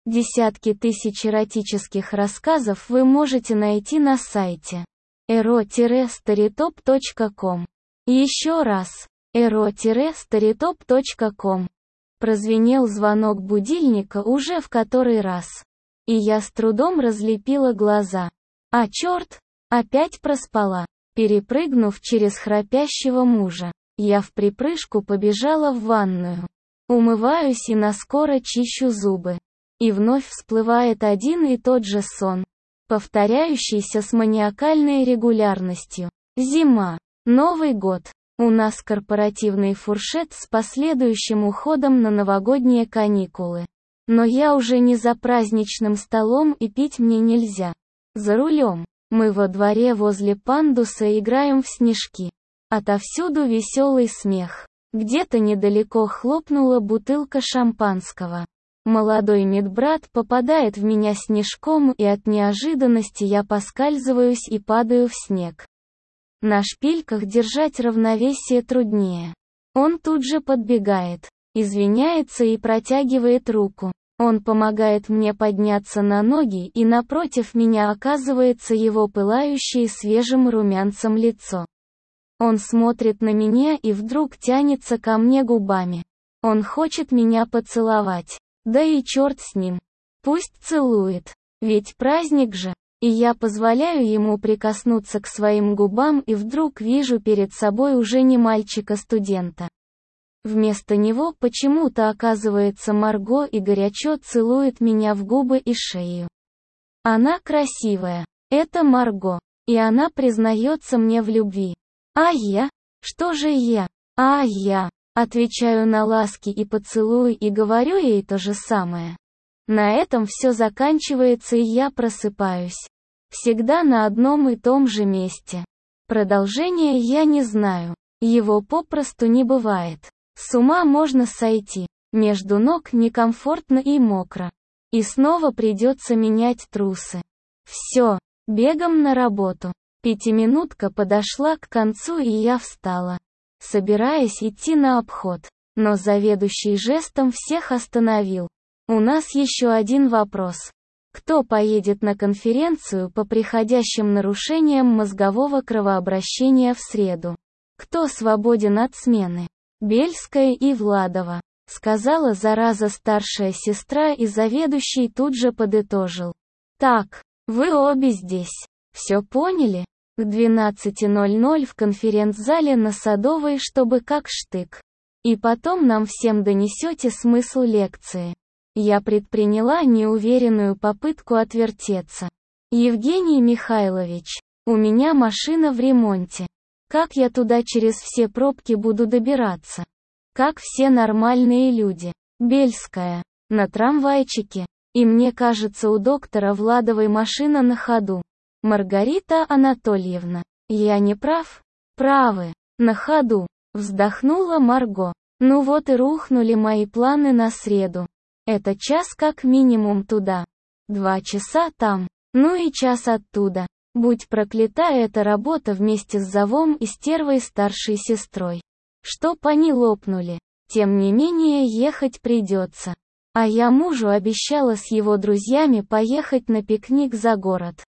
Десятки тысяч эротических рассказов вы можете найти на сайте ero-storytop.com. Еще раз, ero-storytop.com. Прозвенел звонок будильника уже в который раз. И я с трудом разлепила глаза. А черт, опять проспала. Перепрыгнув через храпящего мужа, я вприпрыжку побежала в ванную. Умываюсь и наскоро чищу зубы. И вновь всплывает один и тот же сон, повторяющийся с маниакальной регулярностью. Зима. Новый год. У нас корпоративный фуршет с последующим уходом на новогодние каникулы. Но я уже не за праздничным столом и пить мне нельзя. За рулем. Мы во дворе возле пандуса играем в снежки. Отовсюду веселый смех. Где-то недалеко хлопнула бутылка шампанского. Молодой медбрат попадает в меня снежком, и от неожиданности я поскальзываюсь и падаю в снег. На шпильках держать равновесие труднее. Он тут же подбегает, извиняется и протягивает руку. Он помогает мне подняться на ноги, и напротив меня оказывается его пылающее свежим румянцем лицо. Он смотрит на меня и вдруг тянется ко мне губами. Он хочет меня поцеловать. Да и черт с ним. Пусть целует. Ведь праздник же. И я позволяю ему прикоснуться к своим губам, и вдруг вижу перед собой уже не мальчика-студента. Вместо него почему-то оказывается Марго и горячо целует меня в губы и шею. Она красивая. Это Марго. И она признается мне в любви. А я? Что же я? А я? Отвечаю на ласки и поцелуи и говорю ей то же самое. На этом все заканчивается, и я просыпаюсь. Всегда на одном и том же месте. Продолжения я не знаю. Его попросту не бывает. С ума можно сойти. Между ног некомфортно и мокро. И снова придется менять трусы. Все, бегом на работу. Пятиминутка подошла к концу, и я встала, собираясь идти на обход. Но заведующий жестом всех остановил. У нас еще один вопрос. Кто поедет на конференцию по приходящим нарушениям мозгового кровообращения в среду? Кто свободен от смены? Бельская и Владова, сказала зараза старшая сестра, и заведующий тут же подытожил. Так, вы обе здесь. Все поняли? К 12:00 в конференц-зале на Садовой, чтобы как штык. И потом нам всем донесете смысл лекции. Я предприняла неуверенную попытку отвертеться. Евгений Михайлович, у меня машина в ремонте. Как я туда через все пробки буду добираться? Как все нормальные люди. Бельская, на трамвайчике. И мне кажется, у доктора Владовой машина на ходу. Маргарита Анатольевна, я не прав? Правы, на ходу. Вздохнула Марго. Ну вот и рухнули мои планы на среду. Это час как минимум туда. 2 часа там. Ну и час оттуда. Будь проклята эта работа вместе с завом и стервой старшей сестрой. Чтоб они лопнули. Тем не менее ехать придется. А я мужу обещала с его друзьями поехать на пикник за город.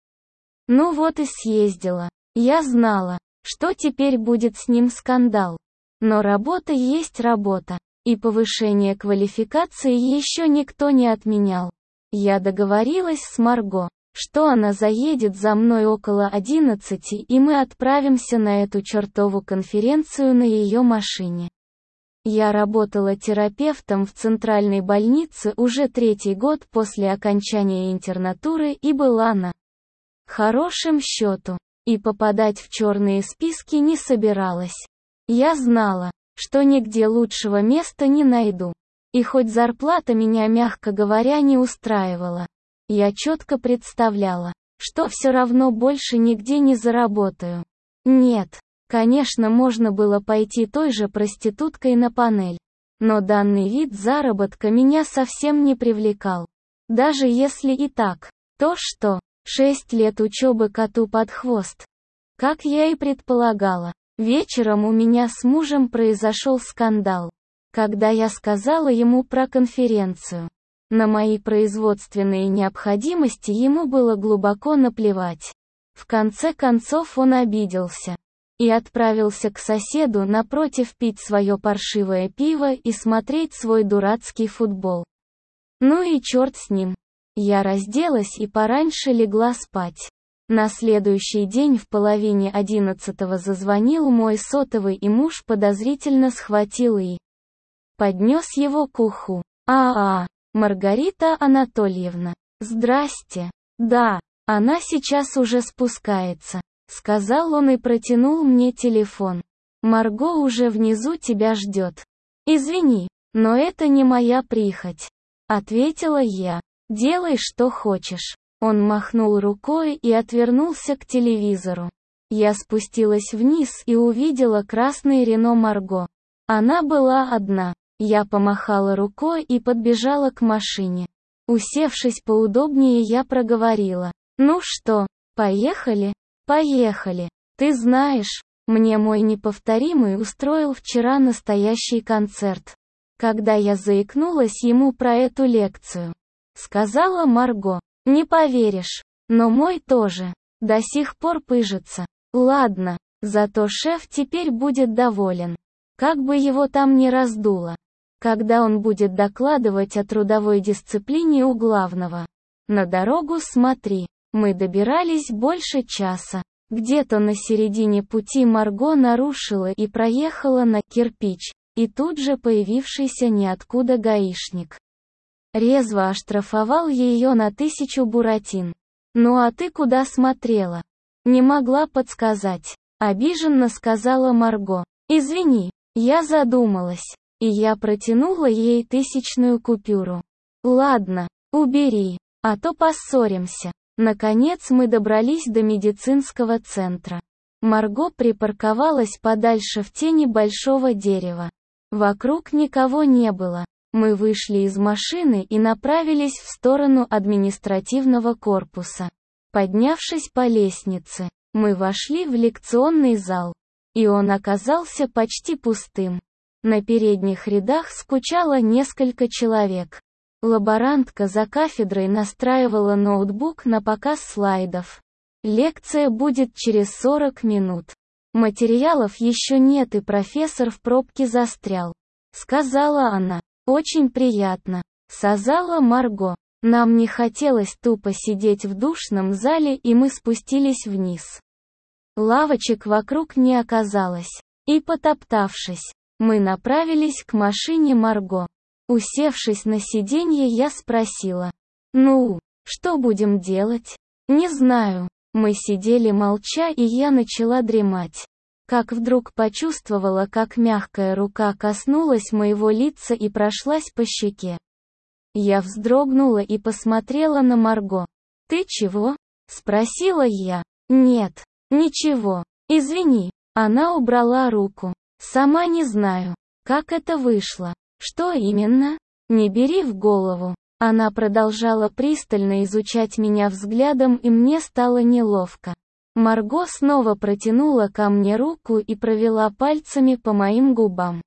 Ну вот и съездила. Я знала, что теперь будет с ним скандал. Но работа есть работа. И повышение квалификации еще никто не отменял. Я договорилась с Марго, что она заедет за мной около 11, и мы отправимся на эту чертову конференцию на ее машине. Я работала терапевтом в центральной больнице уже 3-й год после окончания интернатуры и была на хорошем счету, и попадать в черные списки не собиралась. Я знала, что нигде лучшего места не найду. И хоть зарплата меня, мягко говоря, не устраивала, я четко представляла, что все равно больше нигде не заработаю. Нет, конечно, можно было пойти той же проституткой на панель. Но данный вид заработка меня совсем не привлекал. Даже если и так, то что? 6 лет учебы коту под хвост. Как я и предполагала, вечером у меня с мужем произошел скандал, когда я сказала ему про конференцию. На мои производственные необходимости ему было глубоко наплевать. В конце концов он обиделся и отправился к соседу напротив пить свое паршивое пиво и смотреть свой дурацкий футбол. Ну и черт с ним. Я разделась и пораньше легла спать. На следующий день в половине 11 зазвонил мой сотовый, и муж подозрительно схватил и поднес его к уху. Маргарита Анатольевна. Здрасте. Да, она сейчас уже спускается, сказал он и протянул мне телефон. Марго уже внизу тебя ждет. Извини, но это не моя прихоть, ответила я. Делай, что хочешь. Он махнул рукой и отвернулся к телевизору. Я спустилась вниз и увидела красный Рено Марго. Она была одна. Я помахала рукой и подбежала к машине. Усевшись поудобнее, я проговорила: «Ну что, поехали?» «Поехали. Ты знаешь, мне мой неповторимый устроил вчера настоящий концерт. Когда я заикнулась ему про эту лекцию», — сказала Марго. «Не поверишь, но мой тоже. До сих пор пыжится. Ладно, зато шеф теперь будет доволен. Как бы его там ни раздуло. Когда он будет докладывать о трудовой дисциплине у главного. На дорогу смотри». Мы добирались больше часа. Где-то на середине пути Марго нарушила и проехала на кирпич, и тут же появившийся ниоткуда гаишник резво оштрафовал ее на 1000 буратин. «Ну а ты куда смотрела?» «Не могла подсказать», — обиженно сказала Марго. «Извини, я задумалась». И я протянула ей 1000-ную купюру. «Ладно, убери, а то поссоримся». Наконец мы добрались до медицинского центра. Марго припарковалась подальше в тени большого дерева. Вокруг никого не было. Мы вышли из машины и направились в сторону административного корпуса. Поднявшись по лестнице, мы вошли в лекционный зал. И он оказался почти пустым. На передних рядах скучало несколько человек. Лаборантка за кафедрой настраивала ноутбук на показ слайдов. Лекция будет через 40 минут. Материалов еще нет, и профессор в пробке застрял, сказала она. Очень приятно, сказала Марго. Нам не хотелось тупо сидеть в душном зале, и мы спустились вниз. Лавочек вокруг не оказалось. И потоптавшись, мы направились к машине Марго. Усевшись на сиденье, я спросила: «Ну, что будем делать?» «Не знаю». Мы сидели молча, и я начала дремать. Как вдруг почувствовала, как мягкая рука коснулась моего лица и прошлась по щеке. Я вздрогнула и посмотрела на Марго. «Ты чего?» — спросила я. «Нет, ничего. Извини». Она убрала руку. «Сама не знаю, как это вышло». «Что именно?» «Не бери в голову». Она продолжала пристально изучать меня взглядом, и мне стало неловко. Марго снова протянула ко мне руку и провела пальцами по моим губам.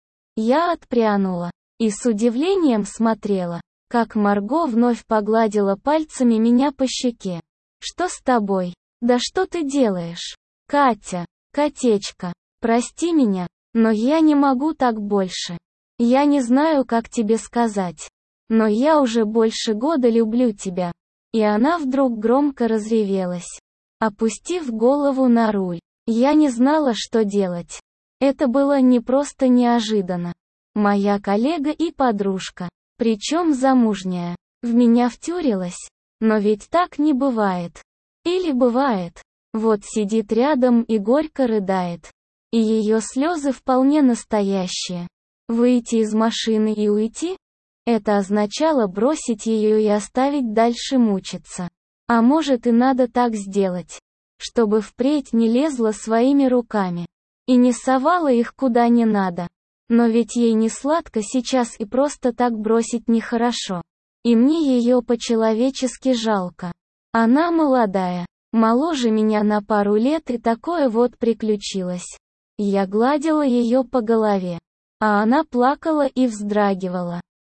Я отпрянула и с удивлением смотрела, как Марго вновь погладила пальцами меня по щеке. «Что с тобой? Да что ты делаешь? Катя, котечка, прости меня, но я не могу так больше. Я не знаю, как тебе сказать. Но я уже больше года люблю тебя». И она вдруг громко разревелась, опустив голову на руль. Я не знала, что делать. Это было не просто неожиданно. Моя коллега и подружка, причем замужняя, в меня втюрилась. Но ведь так не бывает. Или бывает. Вот сидит рядом и горько рыдает. И ее слезы вполне настоящие. Выйти из машины и уйти? Это означало бросить ее и оставить дальше мучиться. А может, и надо так сделать, чтобы впредь не лезла своими руками и не совала их куда не надо. Но ведь ей не сладко сейчас, и просто так бросить нехорошо. И мне ее по-человечески жалко. Она молодая, моложе меня на пару лет, и такое вот приключилось. Я гладила ее по голове, а она плакала и вздрагивала.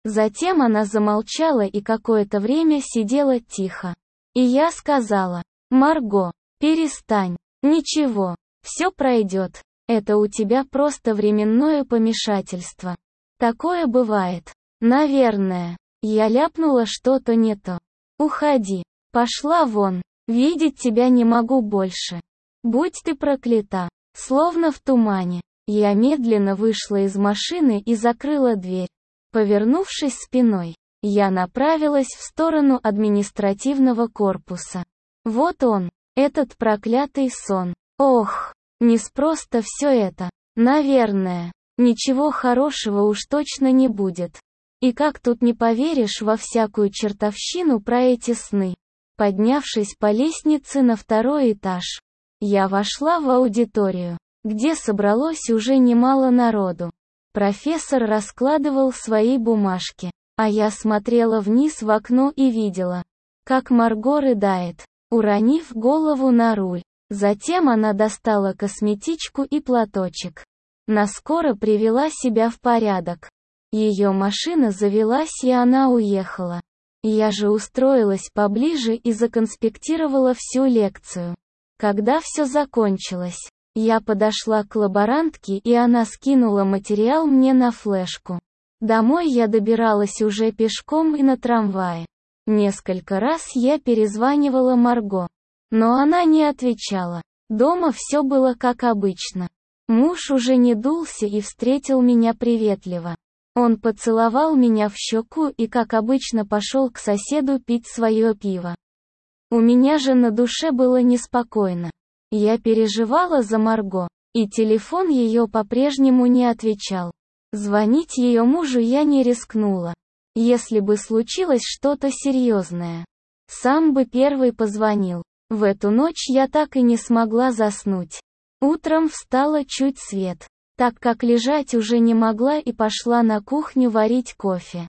Затем она замолчала и какое-то время сидела тихо. И я сказала: «Марго, перестань. Ничего, все пройдет. Это у тебя просто временное помешательство. Такое бывает. Наверное». Я ляпнула что-то не то. «Уходи. Пошла вон. Видеть тебя не могу больше. Будь ты проклята». Словно в тумане. Я медленно вышла из машины и закрыла дверь. Повернувшись спиной, я направилась в сторону административного корпуса. Вот он, этот проклятый сон. Ох, неспросто все это. Наверное, ничего хорошего уж точно не будет. И как тут не поверишь во всякую чертовщину про эти сны? Поднявшись по лестнице на 2-й этаж, я вошла в аудиторию, где собралось уже немало народу. Профессор раскладывал свои бумажки, а я смотрела вниз в окно и видела, как Марго рыдает, уронив голову на руль. Затем она достала косметичку и платочек. Наскоро привела себя в порядок. Ее машина завелась и она уехала. Я же устроилась поближе и законспектировала всю лекцию. Когда все закончилось, я подошла к лаборантке и она скинула материал мне на флешку. Домой я добиралась уже пешком и на трамвае. Несколько раз я перезванивала Марго, но она не отвечала. Дома все было как обычно. Муж уже не дулся и встретил меня приветливо. Он поцеловал меня в щеку и, как обычно, пошел к соседу пить свое пиво. У меня же на душе было неспокойно. Я переживала за Марго, и телефон ее по-прежнему не отвечал. Звонить ее мужу я не рискнула. Если бы случилось что-то серьезное, сам бы первый позвонил. В эту ночь я так и не смогла заснуть. Утром встала чуть свет, так как лежать уже не могла и пошла на кухню варить кофе.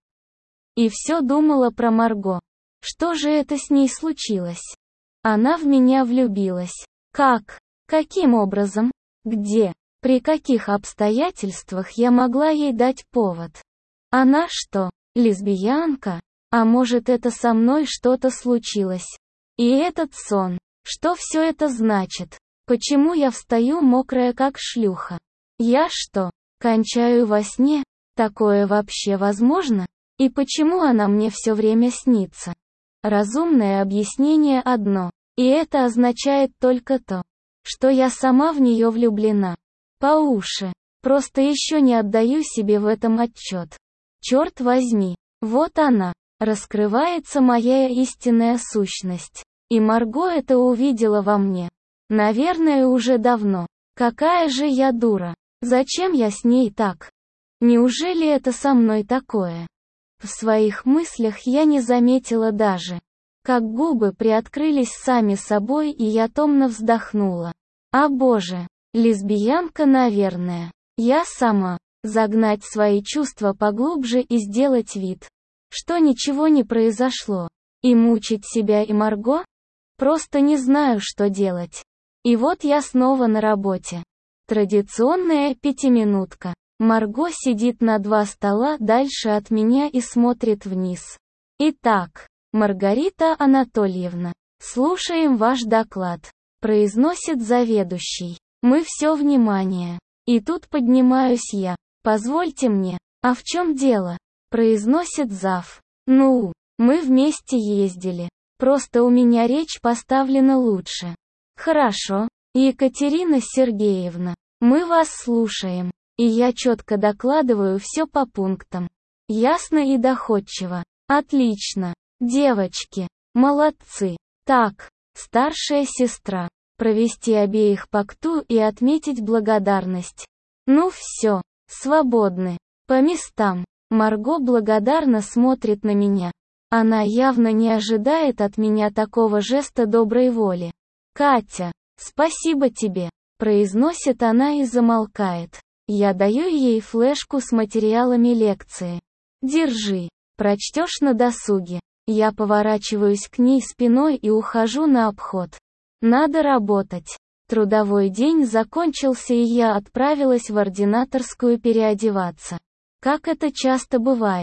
И все думала про Марго. Что же это с ней случилось? Она в меня влюбилась. Как? Каким образом? Где? При каких обстоятельствах я могла ей дать повод? Она что, лесбиянка? А может, это со мной что-то случилось? И этот сон. Что все это значит? Почему я встаю мокрая как шлюха? Я что, кончаю во сне? Такое вообще возможно? И почему она мне все время снится? Разумное объяснение одно. И это означает только то, что я сама в нее влюблена. По уши. Просто еще не отдаю себе в этом отчет. Черт возьми, вот она, раскрывается моя истинная сущность. И Марго это увидела во мне. Наверное, уже давно. Какая же я дура. Зачем я с ней так? Неужели это со мной такое? В своих мыслях я не заметила даже, как губы приоткрылись сами собой, и я томно вздохнула. А боже, лесбиянка, наверное. Я сама. Загнать свои чувства поглубже и сделать вид, что ничего не произошло. И мучить себя и Марго? Просто не знаю, что делать. И вот я снова на работе. Традиционная 5-минутка. Марго сидит на 2 стола дальше от меня и смотрит вниз. Итак, Маргарита Анатольевна, слушаем ваш доклад, произносит заведующий. Мы все внимание. И тут поднимаюсь я. Позвольте мне. А в чем дело? Произносит зав. Ну, мы вместе ездили. Просто у меня речь поставлена лучше. Хорошо. Екатерина Сергеевна, мы вас слушаем. И я четко докладываю все по пунктам. Ясно и доходчиво. Отлично. Девочки, молодцы. Так, старшая сестра. Провести обеих по кту и отметить благодарность. Ну все, свободны. По местам. Марго благодарно смотрит на меня. Она явно не ожидает от меня такого жеста доброй воли. «Катя, спасибо тебе», — произносит она и замолкает. Я даю ей флешку с материалами лекции. «Держи, прочтешь на досуге». Я поворачиваюсь к ней спиной и ухожу на обход. Надо работать. Трудовой день закончился, и я отправилась в ординаторскую переодеваться. Как это часто бывает,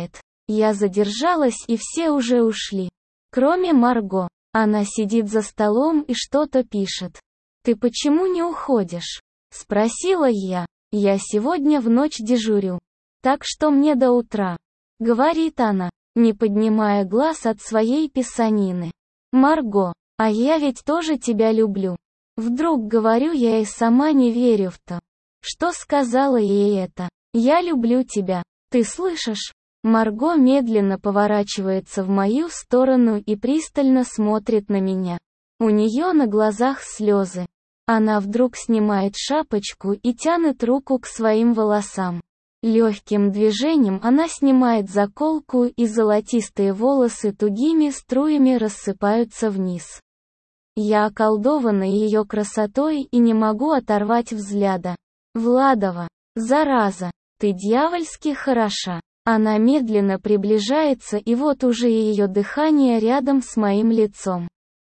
Я задержалась, и все уже ушли. Кроме Марго. Она сидит за столом и что-то пишет. «Ты почему не уходишь?» — спросила я. «Я сегодня в ночь дежурю. Так что мне до утра», — говорит она, не поднимая глаз от своей писанины. «Марго, а я ведь тоже тебя люблю». Вдруг говорю я и сама не верю в то, что сказала ей это. «Я люблю тебя. Ты слышишь?» Марго медленно поворачивается в мою сторону и пристально смотрит на меня. У нее на глазах слезы. Она вдруг снимает шапочку и тянет руку к своим волосам. Легким движением она снимает заколку, и золотистые волосы тугими струями рассыпаются вниз. Я околдована ее красотой и не могу оторвать взгляда. «Владова, зараза, ты дьявольски хороша». Она медленно приближается, и вот уже ее дыхание рядом с моим лицом.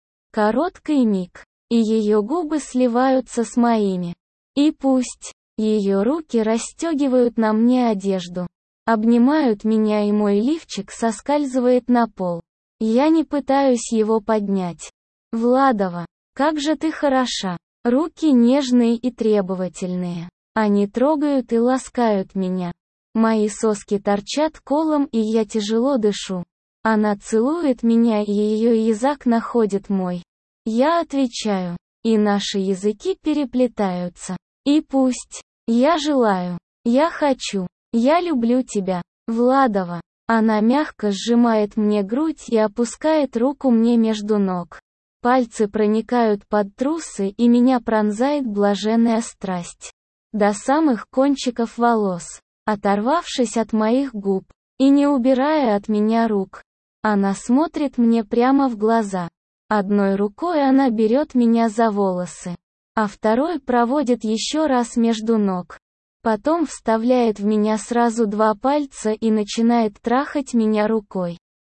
Короткий миг, и ее губы сливаются с моими. И пусть ее руки расстегивают на мне одежду, обнимают меня, и мой лифчик соскальзывает на пол. Я не пытаюсь его поднять. «Владова, как же ты хороша!» Руки нежные и требовательные. Они трогают и ласкают меня. Мои соски торчат колом, и я тяжело дышу. Она целует меня, и ее язык находит мой. Я отвечаю, и наши языки переплетаются. И пусть. Я желаю. Я хочу. Я люблю тебя, Владова. Она мягко сжимает мне грудь и опускает руку мне между ног. Пальцы проникают под трусы, и меня пронзает блаженная страсть. До самых кончиков волос. Оторвавшись от моих губ и не убирая от меня рук, она смотрит мне прямо в глаза. Одной рукой она берет меня за волосы, а второй проводит еще раз между ног. Потом вставляет в меня сразу 2 пальца и начинает трахать меня рукой,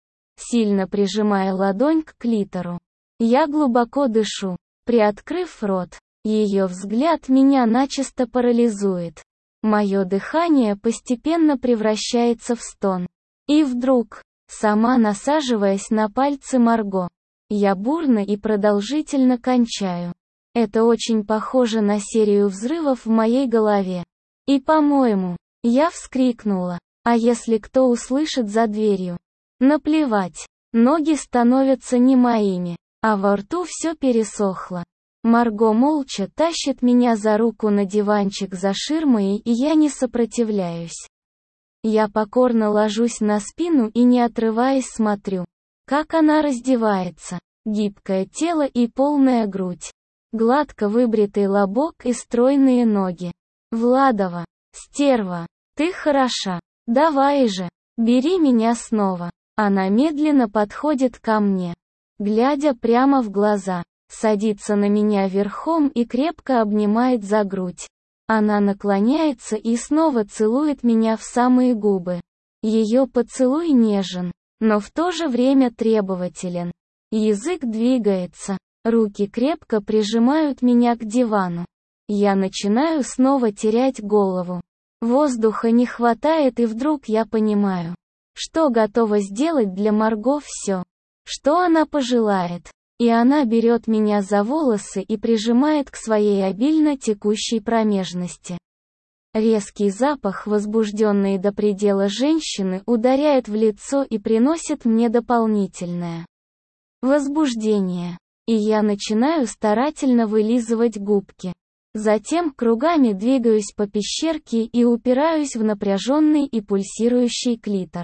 сильно прижимая ладонь к клитору. Я глубоко дышу, приоткрыв рот. Ее взгляд меня начисто парализует. Мое дыхание постепенно превращается в стон. И вдруг, сама насаживаясь на пальцы Марго, я бурно и продолжительно кончаю. Это очень похоже на серию взрывов в моей голове. И, по-моему, я вскрикнула. А если кто услышит за дверью? Наплевать. Ноги становятся не моими, а во рту все пересохло. Марго молча тащит меня за руку на диванчик за ширмой, и я не сопротивляюсь. Я покорно ложусь на спину и, не отрываясь, смотрю, как она раздевается. Гибкое тело и полная грудь. Гладко выбритый лобок и стройные ноги. «Владова, стерва, ты хороша. Давай же, бери меня снова». Она медленно подходит ко мне, глядя прямо в глаза. Садится на меня верхом и крепко обнимает за грудь. Она наклоняется и снова целует меня в самые губы. Ее поцелуй нежен, но в то же время требователен. Язык двигается, руки крепко прижимают меня к дивану. Я начинаю снова терять голову. Воздуха не хватает, и вдруг я понимаю, что готова сделать для Марго все, что она пожелает. И она берет меня за волосы и прижимает к своей обильно текущей промежности. Резкий запах возбужденной до предела женщины ударяет в лицо и приносит мне дополнительное возбуждение. И я начинаю старательно вылизывать губки. Затем кругами двигаюсь по пещерке и упираюсь в напряженный и пульсирующий клитор.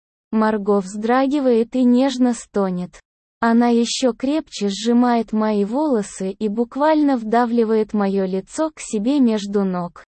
Марго вздрагивает и нежно стонет. Она еще крепче сжимает мои волосы и буквально вдавливает мое лицо к себе между ног.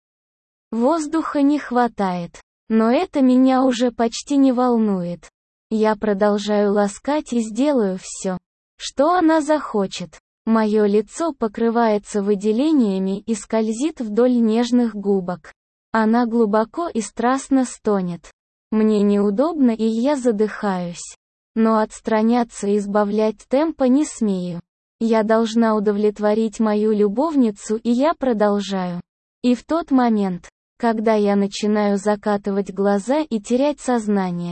Воздуха не хватает, но это меня уже почти не волнует. Я продолжаю ласкать и сделаю все, что она захочет. Мое лицо покрывается выделениями и скользит вдоль нежных губок. Она глубоко и страстно стонет. Мне неудобно, и я задыхаюсь. Но отстраняться и избавлять темпа не смею. Я должна удовлетворить мою любовницу, и я продолжаю. И в тот момент, когда я начинаю закатывать глаза и терять сознание,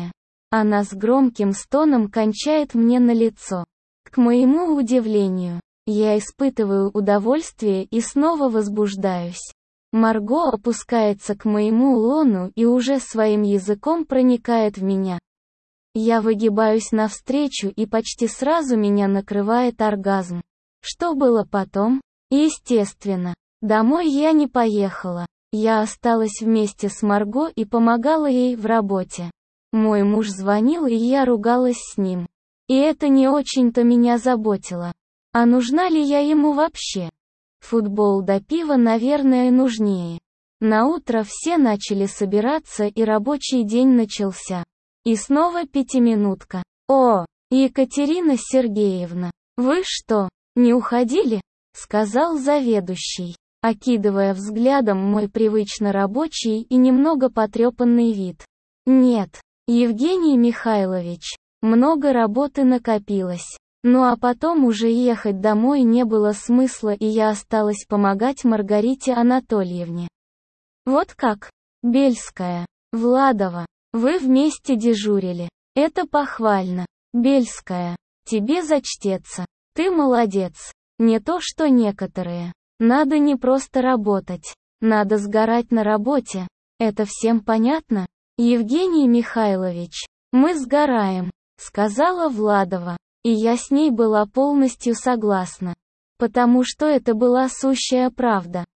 Она с громким стоном кончает мне на лицо. К моему удивлению, я испытываю удовольствие и снова возбуждаюсь. Марго опускается к моему лону и уже своим языком проникает в меня. Я выгибаюсь навстречу и почти сразу меня накрывает оргазм. Что было потом? Естественно, домой я не поехала. Я осталась вместе с Марго и помогала ей в работе. Мой муж звонил, и я ругалась с ним. И это не очень-то меня заботило. А нужна ли я ему вообще? Футбол до пива, наверное, нужнее. Наутро все начали собираться, и рабочий день начался. И снова пятиминутка. «О, Екатерина Сергеевна, вы что, не уходили?» — сказал заведующий, окидывая взглядом мой привычно рабочий и немного потрепанный вид. «Нет, Евгений Михайлович, много работы накопилось. Ну а потом уже ехать домой не было смысла, и я осталась помогать Маргарите Анатольевне». «Вот как? Бельская, Владова, вы вместе дежурили. Это похвально. Бельская, тебе зачтется. Ты молодец. Не то что некоторые. Надо не просто работать. Надо сгорать на работе. Это всем понятно? Евгений Михайлович, мы сгораем», — сказала Владова. И я с ней была полностью согласна. Потому что это была сущая правда.